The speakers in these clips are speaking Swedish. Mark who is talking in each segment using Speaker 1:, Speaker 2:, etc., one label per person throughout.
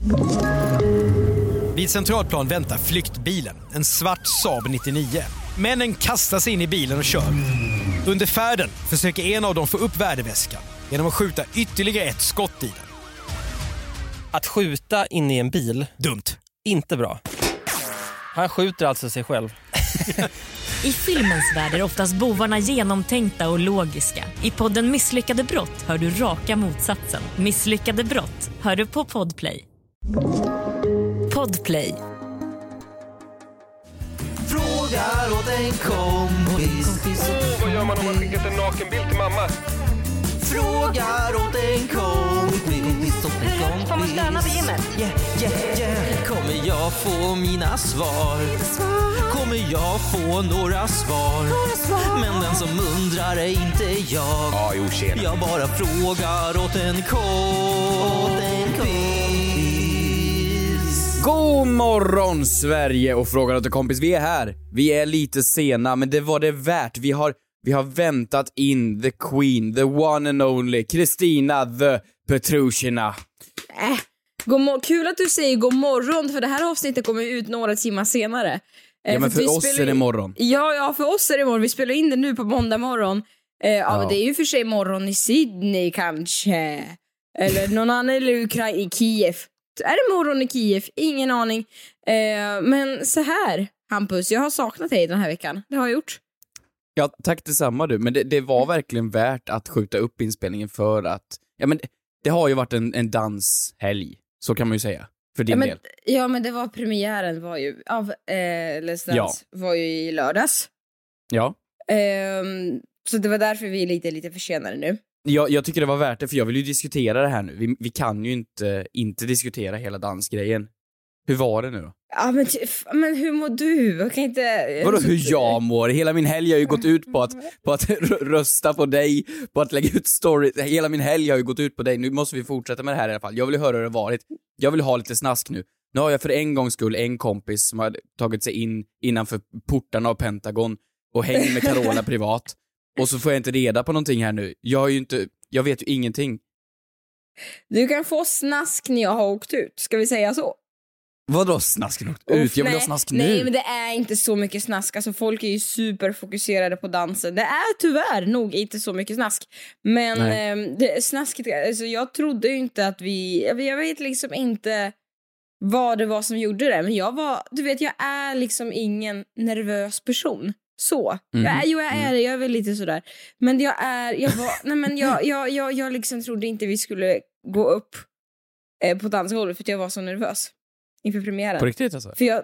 Speaker 1: Vid Centralplan väntar flyktbilen, en svart Saab 99. Männen kastar sig in i bilen och kör. Under färden försöker en av dem få upp värdeväskan genom att skjuta ytterligare ett skott i den.
Speaker 2: Att skjuta in i en bil,
Speaker 1: dumt.
Speaker 2: Inte bra. Han skjuter alltså sig själv.
Speaker 3: I filmens värld är oftast bovarna genomtänkta och logiska. I podden Misslyckade brott hör du raka motsatsen. Misslyckade brott hör du på Podplay. Podplay.
Speaker 4: Frågar åt en kompis.
Speaker 5: Vad gör man om man skickat en nakenbild till mamma?
Speaker 4: Frågar åt en kompis.
Speaker 3: Får man stöna på gymmet?
Speaker 4: Yeah. Kommer jag få mina svar? Kommer jag få några svar? Men den som undrar är inte jag. Jag bara frågar åt en kompis.
Speaker 6: God morgon Sverige och frågar åt en kompis. Vi är här. Vi är lite sena, men det var det värt. Vi har väntat in the queen, the one and only Kristina the Petrushina.
Speaker 7: Kul att du säger god morgon, för det här avsnittet kommer ut några timmar senare.
Speaker 6: Ja, men för oss är det morgon.
Speaker 7: Ja, för oss är det morgon. Vi spelar in det nu på måndag morgon. Men det är ju för sig morgon i Sydney kanske. Eller någon annan i Kiev. Är det morgon i Kiev? Ingen aning. Men så här, Hampus, jag har saknat dig den här veckan. Det har jag gjort.
Speaker 6: Ja, tack detsamma du. Men det var verkligen värt att skjuta upp inspelningen för att... Ja, men det har ju varit en danshelg. Så kan man ju säga. För din del.
Speaker 7: Ja, men det var premiären var ju av Let's Dance var ju i lördags.
Speaker 6: Ja.
Speaker 7: Så det var därför vi är lite försenade nu.
Speaker 6: Jag tycker det var värt det, för jag vill ju diskutera det här nu. Vi kan ju inte diskutera hela dansgrejen. Hur var det nu då?
Speaker 7: Ja, men hur mår du? Jag kan inte...
Speaker 6: Vadå hur jag mår? Hela min helg har ju gått ut på att rösta på dig, på att lägga ut stories. Hela min helg har ju gått ut på dig. Nu måste vi fortsätta med det här i alla fall. Jag vill höra hur det har varit. Jag vill ha lite snask nu. Nu har jag för en gångs skull en kompis som har tagit sig in innanför portarna av Pentagon och hänger med Carola privat. Och så får jag inte reda på någonting här nu. Jag vet ju ingenting.
Speaker 7: Du kan få snask när jag har åkt ut. Ska vi säga så?
Speaker 6: Vadå snasken åkt ut? Jag vill ha snask nu.
Speaker 7: Nej, men det är inte så mycket snask. Alltså folk är ju superfokuserade på dansen. Det är tyvärr nog inte så mycket snask. Men snasket, alltså jag trodde ju inte att jag vet liksom inte vad det var som gjorde det. Men jag är liksom ingen nervös person. Så. Jag är väl lite sådär. Men jag liksom trodde inte vi skulle gå upp på dansgolvet för att jag var så nervös inför premiären.
Speaker 6: På riktigt alltså?
Speaker 7: För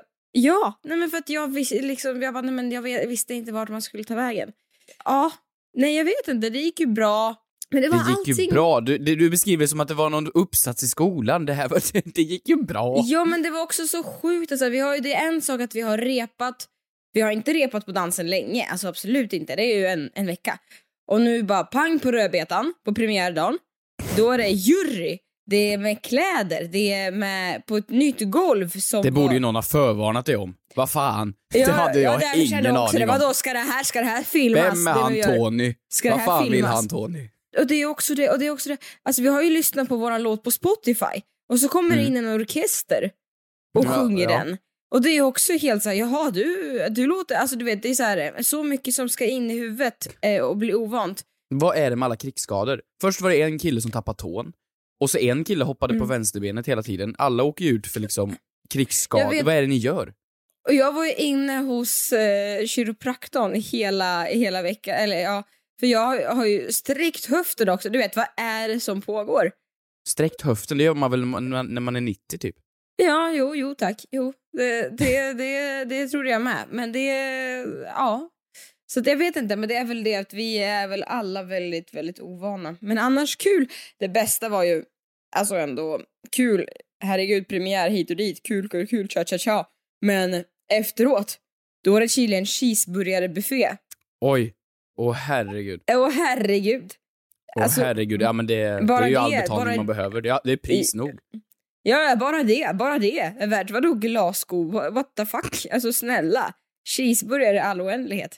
Speaker 7: jag visste inte vart man skulle ta vägen. Ja, nej jag vet inte, det gick ju bra. Men det gick
Speaker 6: ju bra. Du beskriver det som att det var någon uppsats i skolan. Det gick ju bra.
Speaker 7: Ja, men det var också så sjukt. Alltså, det är en sak att vi har repat. Vi har inte repat på dansen länge. Alltså absolut inte. Det är ju en vecka. Och nu bara pang på rödbetan på premiärdagen. Då är det jury. Det är med kläder. Det är med på ett nytt golv. Som
Speaker 6: det borde ju någon ha förvarnat dig om. Vad fan? Det hade jag ingen aning om.
Speaker 7: Vadå, ska det här filmas?
Speaker 6: Vem är han Tony? Vad fan vill han Tony?
Speaker 7: Och det är också det. Alltså vi har ju lyssnat på våran låt på Spotify. Och så kommer det in en orkester och sjunger den. Och det är också helt så här, jaha, du låter, alltså du vet, det är så här, så mycket som ska in i huvudet och bli ovant.
Speaker 6: Vad är det med alla krigsskador? Först var det en kille som tappade tån. Och så en kille hoppade på vänsterbenet hela tiden. Alla åker ju ut för liksom krigsskador. Vad är det ni gör?
Speaker 7: Och jag var ju inne hos kiropraktorn hela veckan. Eller ja, för jag har ju sträckt höften också. Du vet, vad är det som pågår?
Speaker 6: Sträckt höften, det gör man väl när man är 90 typ?
Speaker 7: Ja, jo tack. Jo, det trodde jag med. Men så jag vet inte, men det är väl det att vi är väl alla väldigt, väldigt ovana. Men annars kul. Det bästa var ju, alltså ändå kul. Herregud, premiär hit och dit. Kul, cha. Men efteråt, då var det Chilean cheeseburgare-buffé.
Speaker 6: Oj, herregud.
Speaker 7: Herregud.
Speaker 6: Alltså, herregud, ja men det är ju all betalning man behöver. Det är pris nog.
Speaker 7: Ja, bara det är värt. Vadå Glasgow? What the fuck? Alltså snälla. Cheeseburgare i all oändlighet.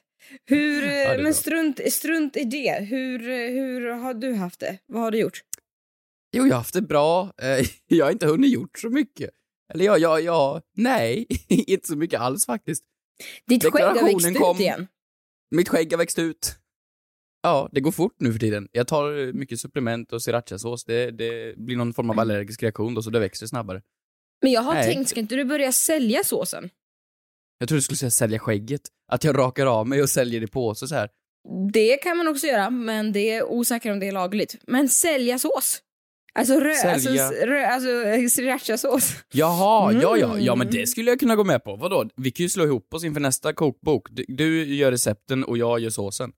Speaker 7: Men strunt i det. Hur har du haft det? Vad har du gjort?
Speaker 6: Jo, jag har haft det bra. Jag har inte hunnit gjort så mycket. Eller nej, inte så mycket alls faktiskt.
Speaker 7: Ditt skägg har växt ut igen.
Speaker 6: Mitt skägg har växt ut. Ja, det går fort nu för tiden. Jag tar mycket supplement och srirachasås. Det blir någon form av allergisk reaktion då, så det växer snabbare.
Speaker 7: Men jag har tänkt, ska inte du börja sälja såsen?
Speaker 6: Jag tror du skulle säga sälja skägget. Att jag rakar av mig och säljer det på så här.
Speaker 7: Det kan man också göra, men det är osäkert om det är lagligt. Men sälja sås. Alltså srirachasås.
Speaker 6: Jaha, ja, men det skulle jag kunna gå med på. Vadå? Vi kan ju slå ihop oss inför nästa kokbok. Du gör recepten och jag gör såsen.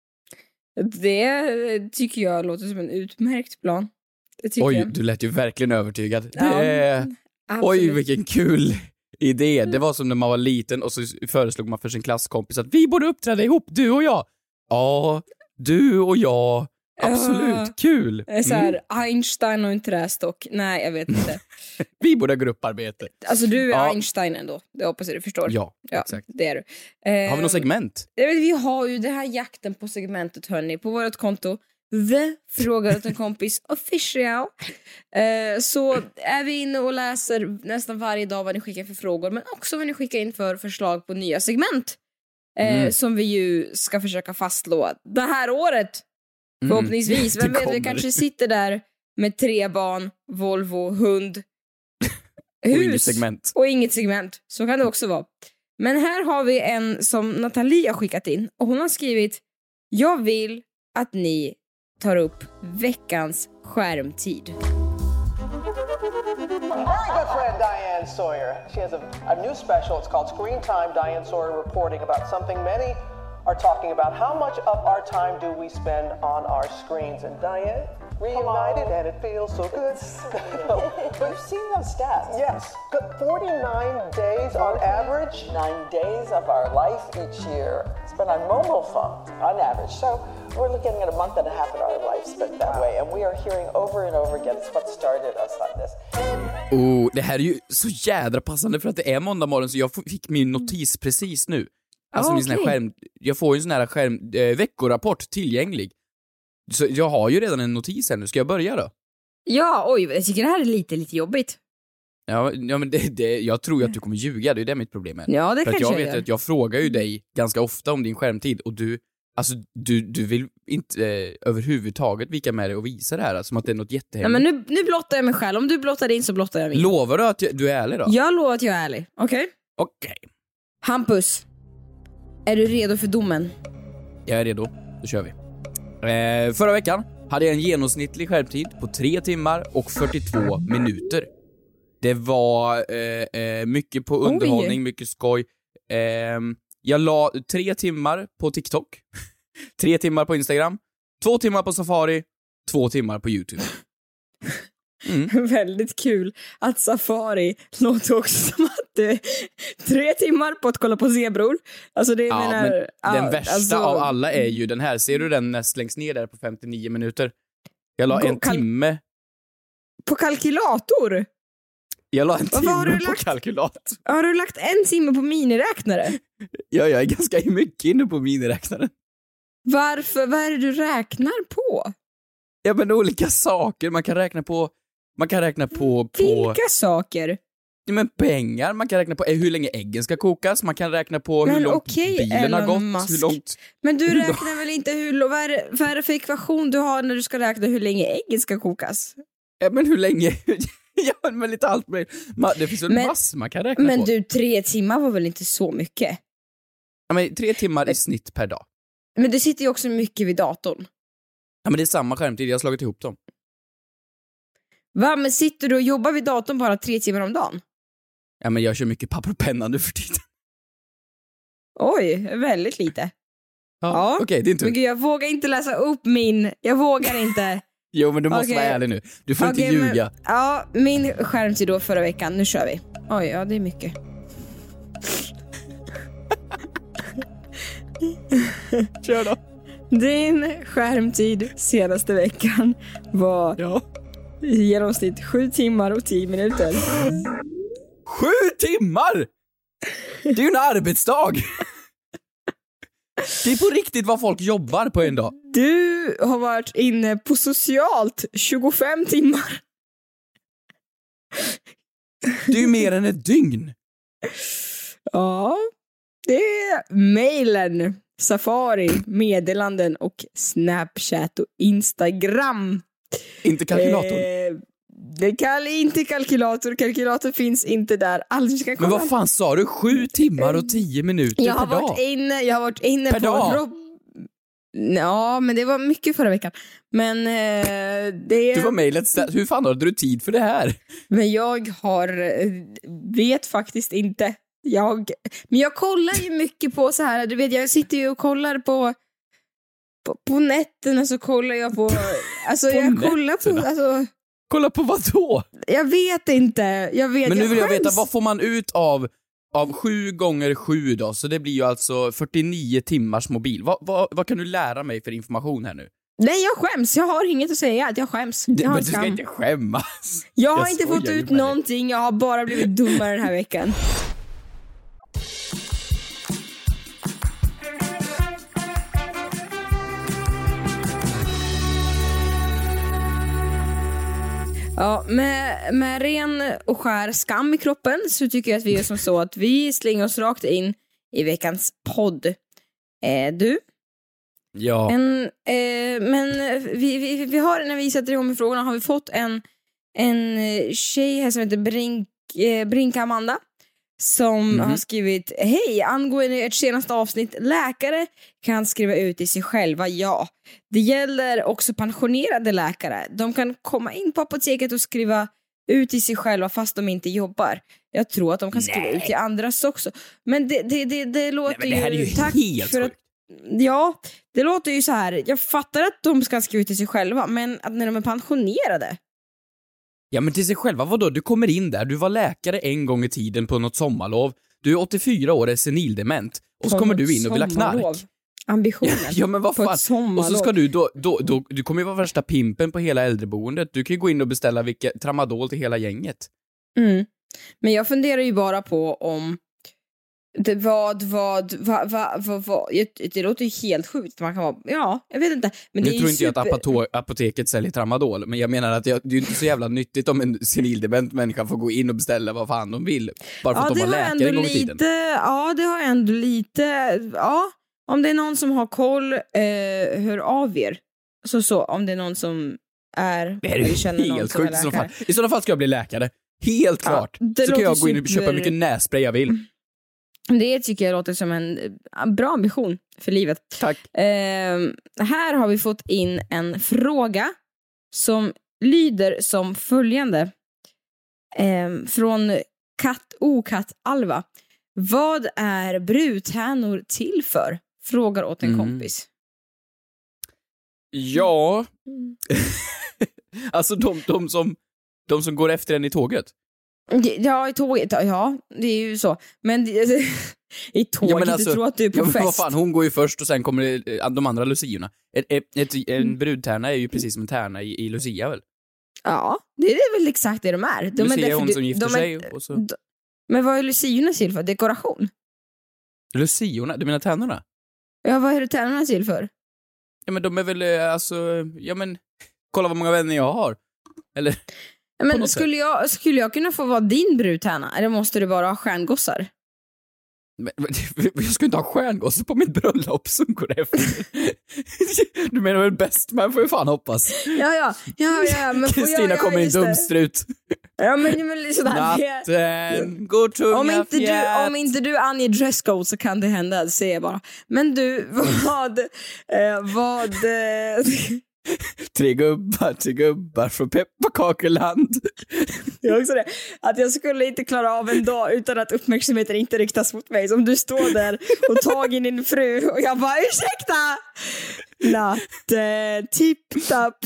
Speaker 7: Det tycker jag låter som en utmärkt plan.
Speaker 6: Oj, du lät ju verkligen övertygad. Oj, vilken kul idé. Det var som när man var liten och så föreslog man för sin klasskompis att vi borde uppträda ihop, du och jag. Ja, du och jag. Absolut, kul.
Speaker 7: Så här, Einstein och en trästock. Nej, jag vet inte.
Speaker 6: Vi borde ha grupparbete.
Speaker 7: Alltså du är Einstein ändå. Det hoppas jag du förstår.
Speaker 6: Ja, exakt.
Speaker 7: Det är du.
Speaker 6: Har vi något segment?
Speaker 7: Vi har ju den här jakten på segmentet, hörni. På vårt konto. The frågar åt en kompis official. Så är vi inne och läser nästan varje dag vad ni skickar för frågor. Men också vad ni skickar in för förslag på nya segment. Som vi ju ska försöka fastslå det här året. Förhoppningsvis. Vem vet, vi kanske sitter där med 3 barn, Volvo, hund, hus och inget segment. Så kan det också vara. Men här har vi en som Nathalie har skickat in. Och hon har skrivit: jag vill att ni tar upp veckans skärmtid.
Speaker 8: Very good friend Diane Sawyer. She has a new special. It's called Screen Time. Diane Sawyer reporting about something many are talking about. How much of our time do we spend on our screens? And Diane, reunited, and it feels so good.
Speaker 9: You've seen those stats.
Speaker 8: Yes, 49 days on average.
Speaker 9: 9 days of our life each year spent on mobile phones on average. So we're looking at a month and a half of our life spent that way. And we are hearing over and over again, it's what started us on this.
Speaker 6: Det här är ju så jädra passande för att det är måndag morgon, så jag fick min notis precis nu. Alltså min sån här skärm, jag får ju en sån här veckorapport tillgänglig. Så jag har ju redan en notis här nu. Ska jag börja då?
Speaker 7: Ja, oj, jag tycker det här är lite jobbigt.
Speaker 6: Ja men jag tror ju att du kommer ljuga, det är det mitt problem är.
Speaker 7: Ja, det
Speaker 6: för
Speaker 7: kanske
Speaker 6: att jag vet att jag frågar ju dig ganska ofta om din skärmtid och du vill inte överhuvudtaget vika med dig och visa det här, som att det är något jättehemligt.
Speaker 7: Nej, men nu blottar jag mig själv. Om du blottar din så blottar jag min.
Speaker 6: Lovar du att du är ärlig då?
Speaker 7: Jag lovar att jag är ärlig, okej?
Speaker 6: Okej.
Speaker 7: Hampus, är du redo för domen?
Speaker 6: Jag är redo, då kör vi. Förra veckan hade jag en genomsnittlig skärmtid på 3 timmar och 42 minuter. Det var mycket på underhållning, mycket skoj. Jag la 3 timmar på TikTok, 3 timmar på Instagram, 2 timmar på Safari, 2 timmar på YouTube.
Speaker 7: Väldigt kul att Safari låter också som att det är 3 timmar på att kolla på zebror. Alltså det menar,
Speaker 6: men den värsta av alla är ju den här. Ser du den näst längst ner där på 59 minuter? Jag la en timme
Speaker 7: på kalkylator.
Speaker 6: Jag la en timme på kalkylator.
Speaker 7: Har du lagt en timme på miniräknare?
Speaker 6: Ja, jag är ganska mycket inne på miniräknaren.
Speaker 7: Varför? Vad är det du räknar på?
Speaker 6: Ja, men olika saker man kan räkna på. Man kan räkna på...
Speaker 7: Vilka saker?
Speaker 6: Ja, men pengar. Man kan räkna på hur länge äggen ska kokas. Man kan räkna på hur långt bilen har gått. Hur långt...
Speaker 7: Men du räknar väl inte vad är det för ekvation du har när du ska räkna hur länge äggen ska kokas?
Speaker 6: Ja, men hur länge... Ja, men lite allt. Det finns väl massor man kan räkna på.
Speaker 7: Men du, 3 timmar var väl inte så mycket?
Speaker 6: Ja, men 3 timmar i snitt per dag.
Speaker 7: Men du sitter ju också mycket vid datorn.
Speaker 6: Ja, men det är samma skärmtid. Jag har slagit ihop dem.
Speaker 7: Va? Men sitter du och jobbar vid datorn bara 3 timmar om dagen?
Speaker 6: Ja, men jag kör mycket papper och penna nu för tiden.
Speaker 7: Oj, väldigt lite.
Speaker 6: Ja. Okej, det är inte.
Speaker 7: Men gud, jag vågar inte läsa upp min. Jag vågar inte.
Speaker 6: Jo, men du måste vara ärlig nu. Du får inte ljuga.
Speaker 7: Min skärmtid då förra veckan. Nu kör vi. Oj, ja, det är mycket.
Speaker 6: Kör då.
Speaker 7: Din skärmtid senaste veckan var i genomsnitt 7 timmar och 10 minuter.
Speaker 6: 7 timmar? Det är ju en arbetsdag. Det är på riktigt vad folk jobbar på en dag.
Speaker 7: Du har varit inne på socialt 25 timmar.
Speaker 6: Det är ju mer än ett dygn.
Speaker 7: Ja, det är mailen, Safari, meddelanden och Snapchat och Instagram.
Speaker 6: Inte kalkylatorn.
Speaker 7: Inte kalkylator. Kalkylator finns inte där.
Speaker 6: Men vad fan sa du? 7 timmar och 10 minuter per dag?
Speaker 7: Jag har varit inne
Speaker 6: per
Speaker 7: på...
Speaker 6: dag?
Speaker 7: Ja, men det var mycket förra veckan. Men det...
Speaker 6: Du var mejlet. Hur fan hade du tid för det här?
Speaker 7: Men jag vet faktiskt inte. Men jag kollar ju mycket på så här. Du vet, jag sitter ju och kollar på nätterna, så kollar jag på... Alltså, jag kollar på... Alltså,
Speaker 6: kolla på vad då?
Speaker 7: Jag vet inte.
Speaker 6: Men nu vill jag veta, vad får man ut av 7 gånger 7 då? Så det blir ju alltså 49 timmars mobil. Vad kan du lära mig för information här nu?
Speaker 7: Nej, jag skäms. Jag har inget att säga. Jag skäms.
Speaker 6: Men du ska inte skämmas.
Speaker 7: Jag har inte fått ut någonting. Jag har bara blivit dummare den här veckan. Ja, med ren och skär skam i kroppen så tycker jag att vi gör som så att vi slänger oss rakt in i veckans podd. Du?
Speaker 6: Ja.
Speaker 7: Men vi har, när vi sätter igång med frågorna, har vi fått en tjej här som heter Brink Amanda som har skrivit: hej, angående ert senaste avsnitt, läkare kan skriva ut i sig själva, ja. Det gäller också pensionerade läkare. De kan komma in på apoteket och skriva ut i sig själva fast de inte jobbar. Jag tror att de kan skriva ut i andras också. Men det låter
Speaker 6: men det här är ju
Speaker 7: tack
Speaker 6: helt
Speaker 7: för att, ja, det låter ju så här. Jag fattar att de ska skriva ut i sig själva, men att när de är pensionerade.
Speaker 6: Ja, men till sig själva, vadå? Du kommer in där, du var läkare en gång i tiden på något sommarlov. Du är 84 år, är senildement. Och så kommer du in och vill ha knark.
Speaker 7: Ambitionen.
Speaker 6: Ja, men vad fan. Och så ska du du kommer ju vara värsta pimpen på hela äldreboendet. Du kan ju gå in och beställa tramadol till hela gänget.
Speaker 7: Men jag funderar ju bara på om det det låter ju helt sjukt. Man kan vara, ja, jag vet inte. Men
Speaker 6: nu
Speaker 7: det är
Speaker 6: tror
Speaker 7: ju
Speaker 6: inte jag att apoteket säljer tramadol, men jag menar att det är inte så jävla nyttigt om en senildement människa får gå in och beställa vad fan de vill. Bara för att de var läkare en gång i tiden.
Speaker 7: Ja, det har ändå lite... Ja, om det är någon som har koll, hör av er. Så om det är någon som är...
Speaker 6: Det är helt sjukt. I sådana fall ska jag bli läkare. Helt klart. Så kan jag gå in och köpa mycket nässpray jag vill.
Speaker 7: Det tycker jag låter som en bra ambition för livet.
Speaker 6: Tack.
Speaker 7: Här har vi fått in en fråga som lyder som följande. Från Katt Alva. Vad är brudtärnor till för? Frågar åt en kompis.
Speaker 6: Ja. Alltså de som går efter en i tåget.
Speaker 7: Ja, i tåget. Ja, det är ju så. Men i tåget, ja, men alltså, du tror att du är på fest.
Speaker 6: Vad fan, hon går ju först och sen kommer de andra luciorna. En brudtärna är ju precis som en tärna i Lucia, väl?
Speaker 7: Ja, det är väl exakt det de är.
Speaker 6: Lucia är hon som gifter sig. Och så...
Speaker 7: Men vad är luciorna till för? Dekoration?
Speaker 6: Luciorna? Du menar tärnorna?
Speaker 7: Ja, vad är det tärnorna till för?
Speaker 6: Ja, men de är väl, alltså... Ja, men... Kolla vad många vänner jag har. Eller...
Speaker 7: Men skulle jag kunna få vara din brudtärna? Eller måste du bara ha stjärngossar?
Speaker 6: Men, jag ska inte ha stjärngossar på mitt bröllop som går efter. Du menar väl bäst, men får ju fan hoppas.
Speaker 7: Ja. Men
Speaker 6: Kristina kommer in dumstrut.
Speaker 7: Ja, men sådär.
Speaker 6: Natten går tunga fjät.
Speaker 7: Om inte du anger dresscode så kan det hända, säger jag bara. Men du, vad...
Speaker 6: 3 gubbar från pepparkakeland.
Speaker 7: Jag också det. Att jag skulle inte klara av en dag utan att uppmärksamheten inte riktas mot mig. Som du står där och tagit din fru och jag bara, ursäkta! Natt, tipp-tapp.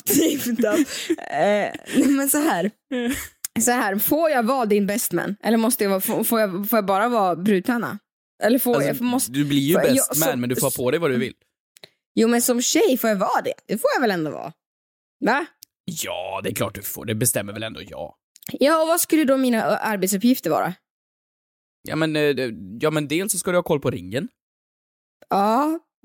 Speaker 7: Men så här, får jag vara din bestman? Eller måste jag får jag bara vara brudtärna? Eller
Speaker 6: du blir ju bestman, men du får på dig vad du vill.
Speaker 7: Jo, men som tjej får jag vara det. Det får jag väl ändå vara. Va?
Speaker 6: Ja, det är klart du får. Det bestämmer väl ändå jag.
Speaker 7: Ja, och vad skulle då mina arbetsuppgifter vara?
Speaker 6: Ja, men dels så ska du ha koll på ringen.
Speaker 7: Ja,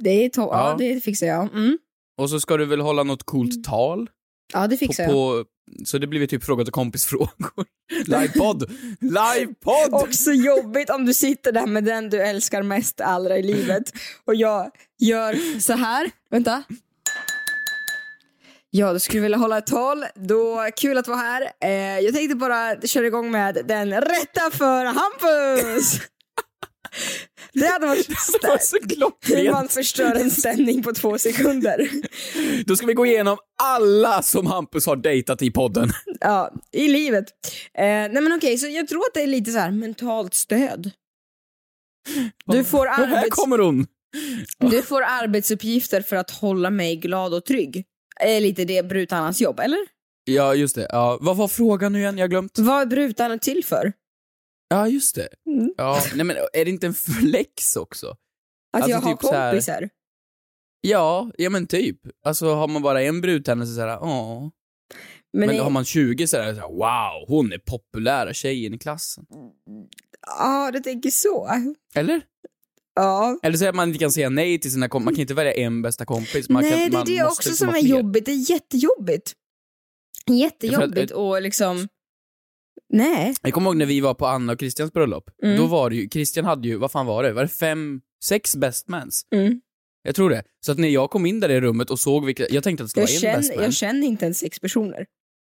Speaker 7: Ja, det fixar jag. Mm.
Speaker 6: Och så ska du väl hålla något coolt tal?
Speaker 7: Ja, det fixar jag.
Speaker 6: Så det blir väl typ fråga till kompisfrågor. Livepodd!
Speaker 7: Också jobbigt om du sitter där med den du älskar mest allra i livet. Och jag gör så här. Vänta. Ja, du skulle vilja hålla ett tal. Då, kul att vara här. Jag tänkte bara köra igång med den rätta för Hampus. Det hade varit hur man förstör en stämning på 2 sekunder.
Speaker 6: Då ska vi gå igenom alla som Hampus har dejtat i podden.
Speaker 7: Ja, i livet. Nej men okej, så jag tror att det är lite så här mentalt stöd. Du får
Speaker 6: här kommer hon.
Speaker 7: Du får arbetsuppgifter för att hålla mig glad och trygg. Är lite det Brutarnas jobb, eller?
Speaker 6: Ja, just det. Ja, vad var frågan nu igen? Jag har glömt.
Speaker 7: Vad är Brutarna till för?
Speaker 6: Ja, just det. Ja, nej men är det inte en flex också?
Speaker 7: Att
Speaker 6: alltså,
Speaker 7: jag har
Speaker 6: typ
Speaker 7: kompisar?
Speaker 6: Här, ja men typ. Alltså har man bara en brudtärna så såhär, åh. Men har man 20 så här, wow, hon är populära tjejen i klassen.
Speaker 7: Ja, det tänker så.
Speaker 6: Eller?
Speaker 7: Ja.
Speaker 6: Eller så att man inte kan säga nej till sina kompisar. Man kan inte välja en bästa kompis.
Speaker 7: Nej, det är också som är jobbigt. Det är jättejobbigt. Jättejobbigt och liksom... Nej.
Speaker 6: Jag kommer ihåg när vi var på Anna och Christians bröllop. Då var det ju, Christian hade ju, vad fan var det? Var det 6 bestmans? Jag tror det. Så att när jag kom in där i rummet och såg vilka, jag tänkte att det skulle vara en bestman.
Speaker 7: Jag känner inte ens 6 personer.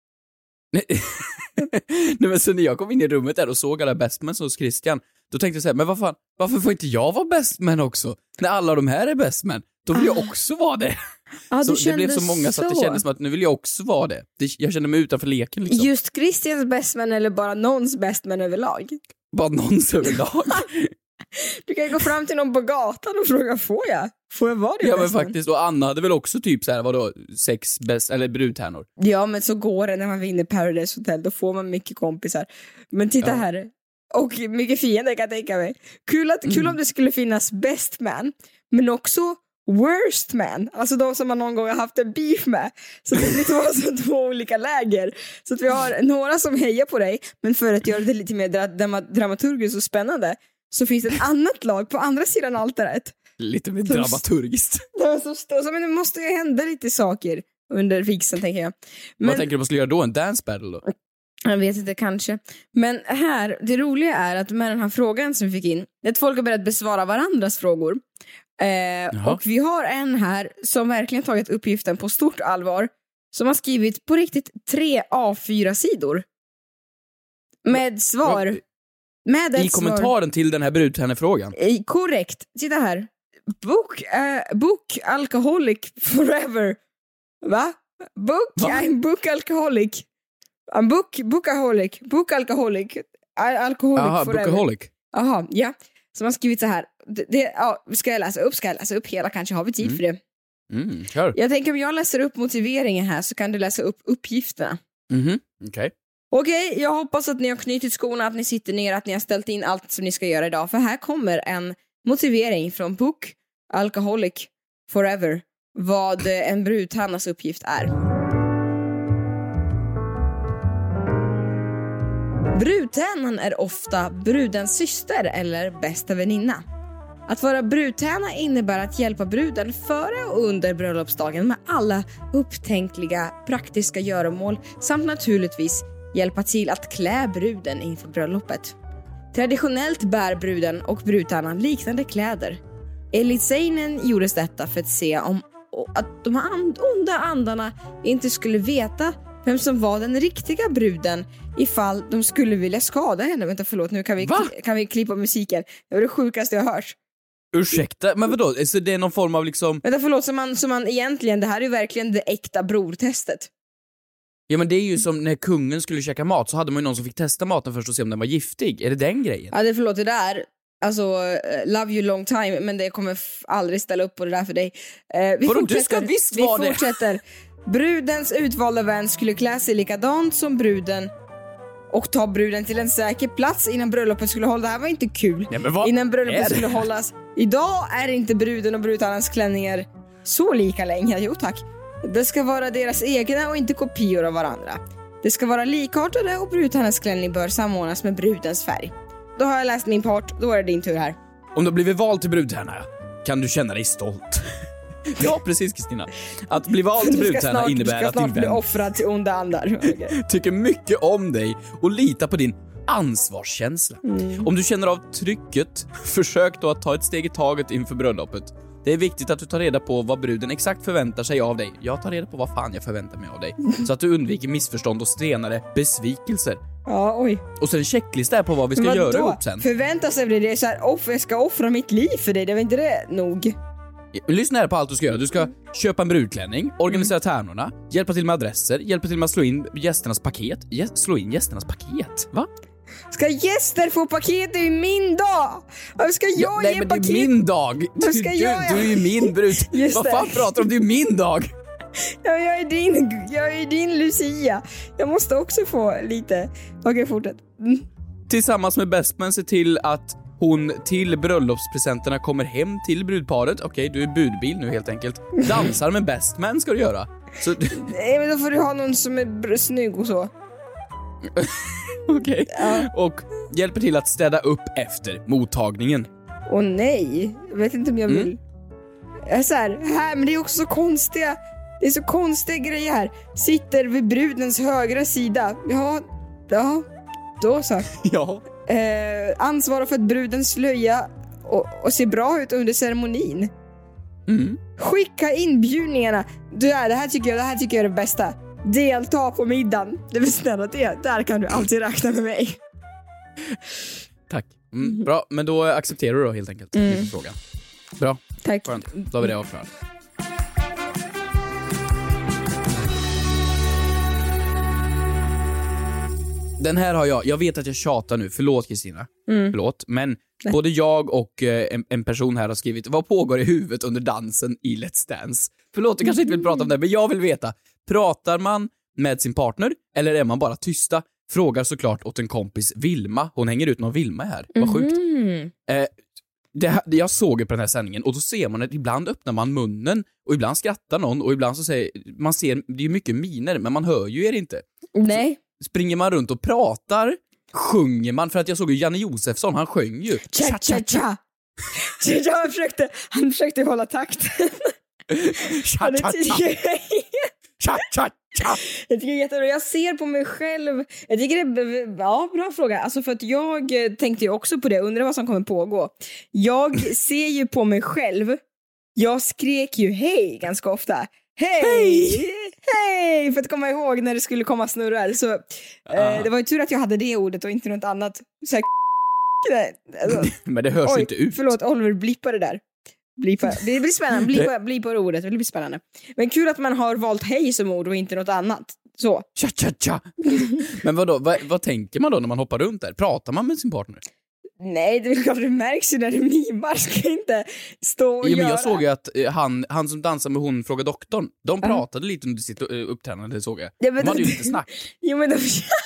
Speaker 6: Nej, men så när jag kom in i rummet där och såg alla bestmans hos Christian, då tänkte jag så här, men vad fan, varför får inte jag vara bestman också? När alla de här är bestman, då vill jag också vara det. Så det blev så många så att det kändes som att nu vill jag också vara det. Jag kände mig utanför leken liksom.
Speaker 7: Just Christians bestman eller bara någons bestman överlag?
Speaker 6: Bara någons överlag.
Speaker 7: Du kan gå fram till någon på gatan och fråga, får jag vara det?
Speaker 6: Ja men faktiskt, och Anna hade väl också typ så här, vadå, 6 eller brudtärnor.
Speaker 7: Ja men så går det när man vinner Paradise Hotel, då får man mycket kompisar. Men titta här, och mycket fiender kan jag tänka mig. Kul om det skulle finnas best man, men också worst man, alltså de som man någon gång har haft en beef med. Så det blir 2 olika läger. Så att vi har några som hejar på dig, men för att göra det lite mer dramaturgiskt och spännande, så finns det ett annat lag på andra sidan altaret.
Speaker 6: Lite mer dramaturgiskt.
Speaker 7: Men det måste ju hända lite saker under vigseln, tänker jag. Men,
Speaker 6: vad tänker du, man skulle göra då? En dance battle då?
Speaker 7: Jag vet inte, kanske. Men här, det roliga är att med den här frågan som vi fick in, att folk har börjat besvara varandras frågor. Och vi har en här som verkligen tagit uppgiften på stort allvar, som har skrivit på riktigt 3 A4-sidor med svar.
Speaker 6: I kommentaren till den här brudtärnefrågan.
Speaker 7: Korrekt. Titta här. Book alcoholic forever. Va? I'm book alcoholic. I'm book alcoholic. Alcoholic forever.
Speaker 6: Bookaholic.
Speaker 7: Jaha, ja. Så man har skrivit så här. Ska jag läsa upp hela, kanske har vi tid för det.
Speaker 6: Kör.
Speaker 7: Jag tänker om jag läser upp motiveringen här, så kan du läsa upp uppgifterna. Okej, jag hoppas att ni har knutit skorna, att ni sitter ner, att ni har ställt in allt som ni ska göra idag. För här kommer en motivering från Book Alcoholic Forever, vad en brudtärnas uppgift är. Brudtärnan är ofta brudens syster eller bästa väninna. Att vara brudtärna innebär att hjälpa bruden före och under bröllopsdagen med alla upptänkliga praktiska göromål, samt naturligtvis hjälpa till att klä bruden inför bröllopet. Traditionellt bär bruden och brudtärnan liknande kläder. Enligt Seinen gjordes detta för att se om att de onda andarna inte skulle veta vem som var den riktiga bruden ifall de skulle vilja skada henne. Vänta, förlåt, nu kan vi klippa musiken. Det var det sjukaste jag har hört.
Speaker 6: Ursäkta, men vadå? Så det är någon form av liksom...
Speaker 7: Vänta, förlåt, som man egentligen, det här är ju verkligen det äkta brortestet.
Speaker 6: Ja, men det är ju som när kungen skulle käka mat, så hade man ju någon som fick testa maten först och se om den var giftig. Är det den grejen?
Speaker 7: Ja, förlåt, det där, alltså, love you long time, men det kommer aldrig ställa upp på det där för dig. Vi fortsätter. Brudens utvalda vän skulle klä sig likadant som bruden och ta bruden till en säker plats innan bröllopet skulle hållas. Det här var inte kul.
Speaker 6: Ja,
Speaker 7: innan bröllopet skulle hållas. Idag är inte bruden och brudtärnans klänningar så lika länge. Jo tack. Det ska vara deras egna och inte kopior av varandra. Det ska vara likartade och brudtärnans klänning bör samordnas med brudens färg. Då har jag läst min part, då är det din tur här.
Speaker 6: Om du har blivit vald till brudtärna, kan du känna dig stolt. Ja, precis Kristina. Att bli vald till brudtärna innebär att din
Speaker 7: bli offrad till onda andar.
Speaker 6: tycker mycket om dig och litar på din ansvarskänsla. Om du känner av trycket, försök då att ta ett steg i taget inför bröllopet. Det är viktigt att du tar reda på vad bruden exakt förväntar sig av dig. Jag tar reda på vad fan jag förväntar mig av dig. Så att du undviker missförstånd och senare besvikelser.
Speaker 7: Ja, oj.
Speaker 6: Och sen en checklista på vad vi ska göra ihop sen.
Speaker 7: Förvänta sig det så här, jag ska offra mitt liv för dig, det är väl inte det nog?
Speaker 6: Lyssna här på allt du ska göra. Du ska köpa en brudklänning, organisera tärnorna, hjälpa till med adresser, hjälpa till med att slå in gästernas paket. Slå in gästernas paket? Va?
Speaker 7: Ska gäster få paket? Det är ju min dag! Varför ska jag
Speaker 6: nej,
Speaker 7: ge
Speaker 6: men
Speaker 7: paket?
Speaker 6: Det är min dag! Du är ju min brud. Vad fan pratar du om? Det är min dag!
Speaker 7: Ja, jag är din Lucia. Jag måste också få lite. Okej, fortsätt.
Speaker 6: Tillsammans med bestman se till att hon till bröllopspresenterna kommer hem till brudparet. Okej, du är budbil nu helt enkelt. Dansar med bestman ska du göra. Så...
Speaker 7: Nej, men då får du ha någon som är snygg och så.
Speaker 6: Okej. Och hjälper till att städa upp efter mottagningen.
Speaker 7: Åh nej, jag vet inte om jag vill. Jag är så här, men det är också så konstiga. Det är så konstiga grejer här. Sitter vid brudens högra sida. Ja, då så.
Speaker 6: Ja.
Speaker 7: Ansvarar för att bruden slöja och ser bra ut under ceremonin. Skicka inbjudningarna. Det här tycker jag är det bästa. Delta på middagen. Det vill snälla det. Där kan du alltid räkna med mig.
Speaker 6: Tack. Bra, men då accepterar du då helt enkelt frågan. Bra.
Speaker 7: Tack.
Speaker 6: Då har vi det avklarat. Den här har jag vet att jag tjatar nu, förlåt Kristina. Förlåt, men både jag och en person här har skrivit: vad pågår i huvudet under dansen i Let's Dance? Förlåt, du kanske inte vill prata om det, men jag vill veta. Pratar man med sin partner eller är man bara tysta? Frågar såklart åt en kompis Vilma. Hon hänger ut någon Vilma här. Vad sjukt. Jag såg på den här sändningen och då ser man att ibland öppnar man munnen och ibland skrattar någon och ibland så säger man ser, det är mycket miner men man hör ju er inte.
Speaker 7: Nej.
Speaker 6: Så springer man runt och pratar, sjunger man, för att jag såg ju Janne Josefsson, han sjöng ju.
Speaker 7: Cha cha cha. Han försökte hålla takt.
Speaker 6: Cha cha cha. Cha cha cha.
Speaker 7: Jag tycker jättebra. Jag ser på mig själv. Jag tycker det är bra fråga. Alltså för att jag tänkte ju också på det. Undrar vad som kommer pågå. Jag ser ju på mig själv. Jag skrek ju hej ganska ofta. Hej! Hej! För att komma ihåg när det skulle komma snurrar. Så det var ju tur att jag hade det ordet och inte något annat. Så
Speaker 6: alltså. Men det hörs inte ut.
Speaker 7: Förlåt, Oliver, blippa det där. Det blir spännande. Blippa ordet, det blir spännande. Men kul att man har valt hej som ord och inte något annat. Så.
Speaker 6: Cha cha cha. Men vad tänker man då när man hoppar runt där? Pratar man med sin partner?
Speaker 7: Nej, det är klart det märks ju när det mimar. Ska inte stå och göra.
Speaker 6: Men jag såg ju att han som dansar med hon Fråga doktorn, de pratade lite under sitt uppträdande, såg jag. Ja, de hade ju lite snack.
Speaker 7: Jo, men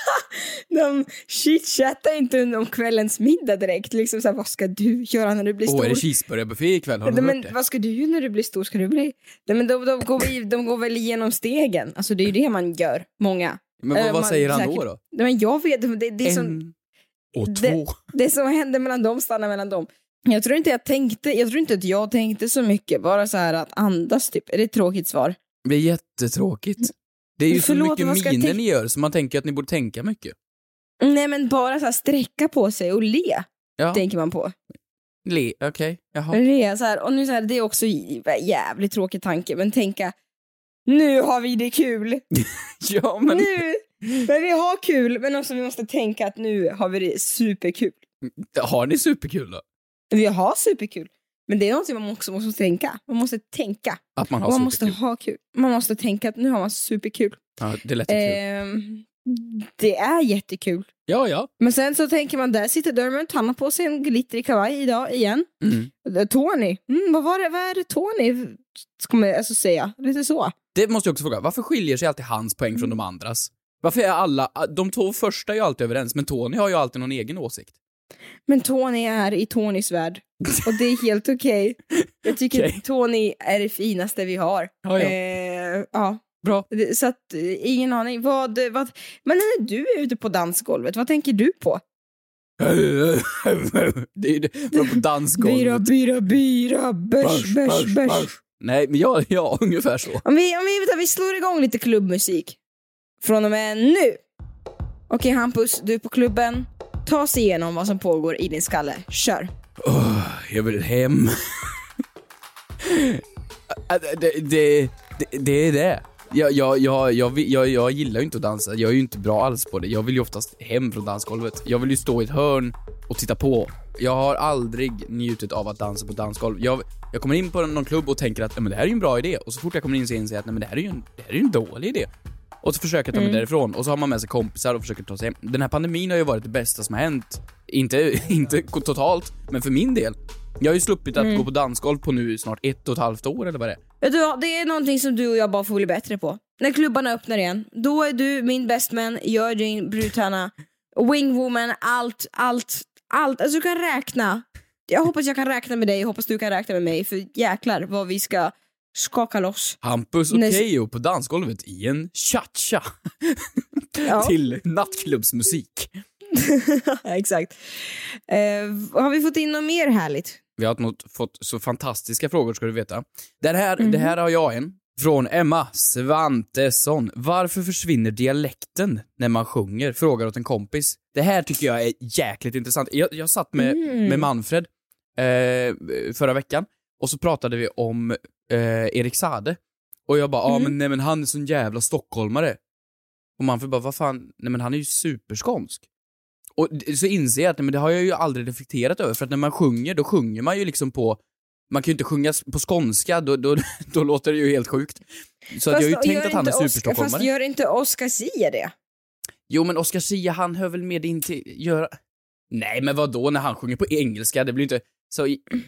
Speaker 7: de chitchattar inte om kvällens middag direkt. Liksom såhär, vad ska du göra när du blir stor?
Speaker 6: Är det cheeseburgerbuffé ikväll? Har du hört det?
Speaker 7: Vad ska du göra när du blir stor? Ska du bli... Nej, men de går väl igenom stegen. Alltså det är ju det man gör, många.
Speaker 6: Men vad säger han då?
Speaker 7: Nej, men jag vet, det är som...
Speaker 6: Och två.
Speaker 7: Det som hände mellan dem stannar mellan dem. Jag tror inte att jag tänkte så mycket. Bara så här att andas typ. Är det ett tråkigt svar?
Speaker 6: Det är jättetråkigt. Det är ju så mycket miner ni gör så man tänker att ni borde tänka mycket.
Speaker 7: Nej, men bara så här sträcka på sig och le. Ja. Tänker man på.
Speaker 6: Le, okej. Jaha.
Speaker 7: Le så här, och nu så här, det är också jävligt tråkig tanke. Men tänka, nu har vi det kul.
Speaker 6: Ja, men...
Speaker 7: Men vi har kul, men också vi måste tänka att nu har vi det superkul.
Speaker 6: Har ni superkul då?
Speaker 7: Vi har superkul. Men det är någonting man också måste tänka. Man måste tänka.
Speaker 6: Att man har
Speaker 7: man måste ha kul. Man måste tänka att nu har man superkul.
Speaker 6: Ja, det är lätt kul.
Speaker 7: Det är jättekul.
Speaker 6: Ja.
Speaker 7: Men sen så tänker man, där sitter Dermot, han har på sig en glittrig kavaj idag igen. Tony. Vad är det Tony kommer jag alltså säga? Lite så.
Speaker 6: Det måste jag också fråga. Varför skiljer sig alltid hans poäng från de andras? Varför är alla, de två första är ju alltid överens, men Tony har ju alltid någon egen åsikt.
Speaker 7: Men Tony är i Tonys värld. Och det är helt okej. Jag tycker Tony är det finaste vi har. Ja.
Speaker 6: Bra.
Speaker 7: Så att, ingen aning. Men när du är ute på dansgolvet, vad tänker du på?
Speaker 6: Det är ju det på dansgolvet.
Speaker 7: Bira, bärs.
Speaker 6: Nej, men ja, ungefär så.
Speaker 7: Om vi slår igång lite klubbmusik. Från och med nu. Okej, Hampus, du är på klubben. Ta sig igenom vad som pågår i din skalle. Kör.
Speaker 6: Jag vill hem. Det är det. Jag gillar ju inte att dansa. Jag är ju inte bra alls på det. Jag vill ju oftast hem från dansgolvet. Jag vill ju stå i ett hörn och titta på. Jag har aldrig njutit av att dansa på dansgolv. Jag kommer in på någon klubb och tänker att men det här är ju en bra idé. Och så fort jag kommer in så inser jag att nej, men det här är ju en dålig idé. Och så försöker jag ta mig därifrån. Och så har man med sig kompisar och försöker ta sig hem. Den här pandemin har ju varit det bästa som har hänt. Inte totalt, men för min del. Jag har ju sluppit att gå på dansgolv på nu snart 1,5 år eller vad det är.
Speaker 7: Vet du vad, det är någonting som du och jag bara får bli bättre på. När klubbarna öppnar igen, då är du min bestman, jag är din brudtärna, wingwoman, allt. Alltså du kan räkna. Jag hoppas jag kan räkna med dig, jag hoppas du kan räkna med mig. För jäklar vad vi ska skaka loss.
Speaker 6: Hampus och Keyyo på dansgolvet i en cha-cha. Till nattklubbsmusik.
Speaker 7: Exakt. Har vi fått in något mer härligt?
Speaker 6: Vi har fått så fantastiska frågor, ska du veta. Det här har jag en. Från Emma Svantesson. Varför försvinner dialekten när man sjunger? Frågar åt en kompis. Det här tycker jag är jäkligt intressant. Jag satt med Manfred förra veckan. Och så pratade vi om Erik Saade. Och jag bara, men han är sån jävla stockholmare. Och Manfred bara, vad fan? Nej, men han är ju superskånsk. Och så inser jag att men det har jag ju aldrig reflekterat över. För att när man sjunger, då sjunger man ju liksom på... Man kan ju inte sjunga på skånska, då låter det ju helt sjukt. Så att jag har ju tänkt att han är superstockholmare.
Speaker 7: Fast gör inte Oscar Sia det?
Speaker 6: Jo, men Oscar Sia, han hör väl med in till... Nej, men vad då när han sjunger på engelska? Det blir inte... Så...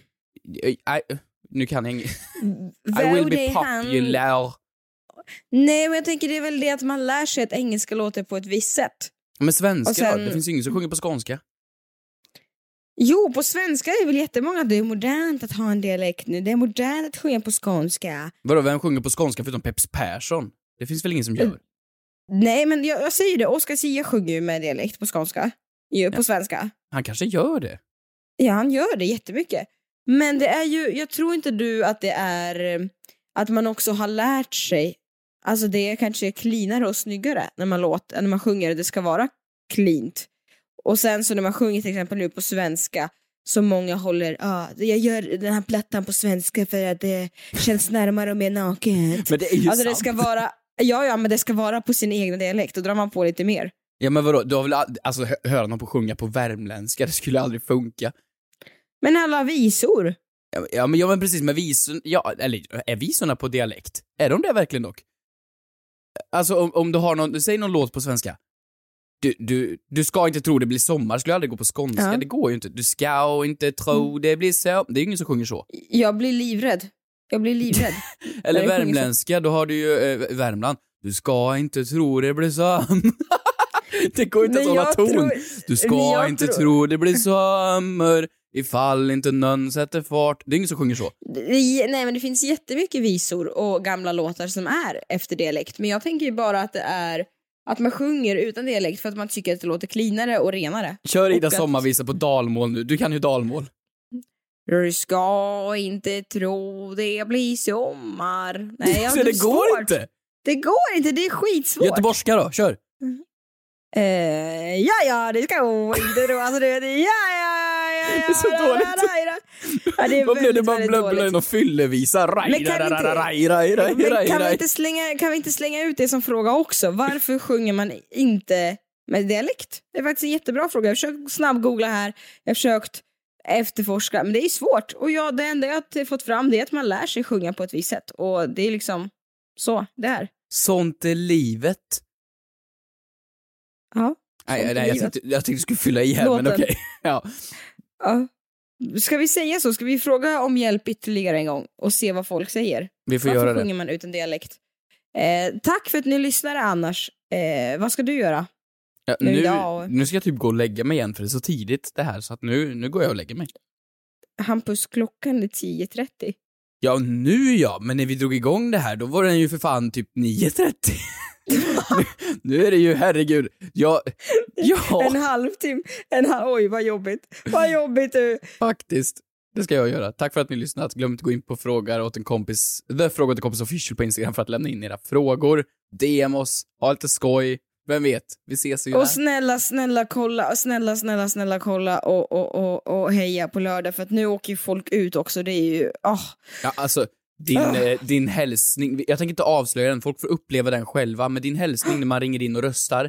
Speaker 6: nu kan jag inget... I will be popular.
Speaker 7: Nej, men jag tänker det är väl det att man lär sig att engelska låter på ett visst sätt.
Speaker 6: Men svenska sen... då? Det finns ju ingen som sjunger på skånska.
Speaker 7: Jo, på svenska är det väl jättemånga. Det är modernt att ha en dialekt nu. Det är modernt att sjunga på skånska.
Speaker 6: Vadå, vem sjunger på skånska förutom Peps Persson? Det finns väl ingen som gör?
Speaker 7: Nej, men jag säger det. Oscar Sia sjunger ju med dialekt på skånska. På svenska.
Speaker 6: Han kanske gör det.
Speaker 7: Ja, han gör det jättemycket. Men det är ju... Jag tror inte du att det är... Att man också har lärt sig... Alltså det är kanske cleanare och snyggare när man sjunger. Det ska vara cleant. Och sen så när man sjunger till exempel nu på svenska, så många håller, jag gör den här plattan på svenska för att det känns närmare och mer naket.
Speaker 6: Men det är ju
Speaker 7: alltså
Speaker 6: sant.
Speaker 7: Det ska vara, men det ska vara på sin egen dialekt, och drar man på lite mer.
Speaker 6: Ja, men vadå, du har väl alltså höra någon på sjunga på värmländska, det skulle aldrig funka.
Speaker 7: Men alla visor.
Speaker 6: Ja, men precis, med visor, eller är visorna på dialekt? Är de det verkligen dock? Alltså om du har säg någon låt på svenska. Du ska inte tro det blir sommar, skulle jag aldrig gå på skånska. Det går ju inte. Du ska inte tro det blir så. Det är ingen som sjunger så.
Speaker 7: Jag blir livrädd.
Speaker 6: Eller värmländska, då har du ju Värmland. Du ska inte tro det blir så. Det går inte såna ton. Du ska inte tro det blir sommar ifall inte någon sätter fart. Det är ingen som sjunger så.
Speaker 7: Nej, men det finns jättemycket visor och gamla låtar som är efter dialekt. Men jag tänker ju bara att det är att man sjunger utan dialekt för att man tycker att det låter cleanare och renare.
Speaker 6: Kör Ida sommarvisa på dalmål nu. Du kan ju dalmål.
Speaker 7: Du ska inte tro det blir sommar. Nej,
Speaker 6: så det går inte.
Speaker 7: Det går inte, det är skitsvårt.
Speaker 6: Göteborgska då, kör.
Speaker 7: Det ska inte tro. Alltså det är
Speaker 6: det är så dåligt. Vad blev det bara blöbbla och fyllevisa?
Speaker 7: Kan vi inte slänga ut det som fråga också? Varför sjunger man inte med dialekt? Det är faktiskt en jättebra fråga. Jag har försökt snabbgoogla här. Jag har försökt efterforska. Men det är svårt. Och det enda jag har fått fram det är att man lär sig sjunga på ett visst sätt. Och det är liksom så, det är.
Speaker 6: Sånt är livet.
Speaker 7: Ja.
Speaker 6: Nej, jag tänkte du skulle fylla i här, men okej. Ja.
Speaker 7: Ska vi säga så? Ska vi fråga om hjälp ytterligare en gång och se vad folk säger?
Speaker 6: Vi får
Speaker 7: Varför
Speaker 6: göra det.
Speaker 7: sjunger man ut en dialekt? Tack för att ni lyssnade annars. Vad ska du göra?
Speaker 6: Ja, nu ska jag typ gå och lägga mig igen för det är så tidigt det här. Så att nu går jag och lägger mig.
Speaker 7: Hampus, klockan är 10:30.
Speaker 6: Ja, men när vi drog igång det här, då var den ju för fan typ 9:30. nu är det ju, herregud. Ja.
Speaker 7: En halvtimme. Oj, vad jobbigt. Vad jobbigt du.
Speaker 6: Faktiskt. Det ska jag göra. Tack för att ni lyssnat. Glöm inte gå in på Fråga åt en kompis official på Instagram för att lämna in era frågor. DM oss. Ha lite skoj. Vem vet? Vi ses ju. Och
Speaker 7: snälla kolla. Snälla kolla och heja på lördag. För att nu åker ju folk ut också. Det är ju... Ja,
Speaker 6: alltså... Din hälsning, jag tänker inte avslöja den, folk får uppleva den själva, men din hälsning när man ringer in och röstar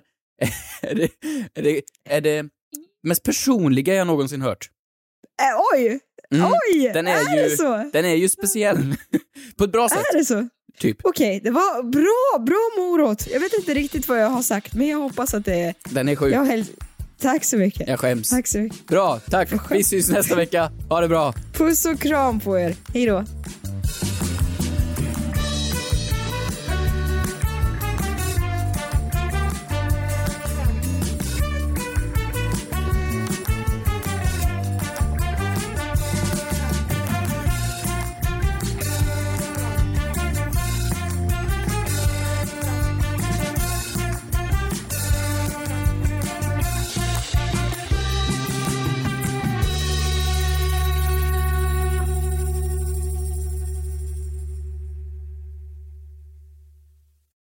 Speaker 6: är det mest personliga jag någonsin hört.
Speaker 7: Oj!
Speaker 6: Den är ju speciell. På ett bra sätt.
Speaker 7: Är det så?
Speaker 6: Typ.
Speaker 7: Okej, det var bra morot. Jag vet inte riktigt vad jag har sagt, men jag hoppas att det...
Speaker 6: Den är sjuk.
Speaker 7: Tack så mycket.
Speaker 6: Jag skäms.
Speaker 7: Tack så mycket.
Speaker 6: Bra, tack. Vi syns nästa vecka. Ha det bra.
Speaker 7: Puss och kram på er. Hej då.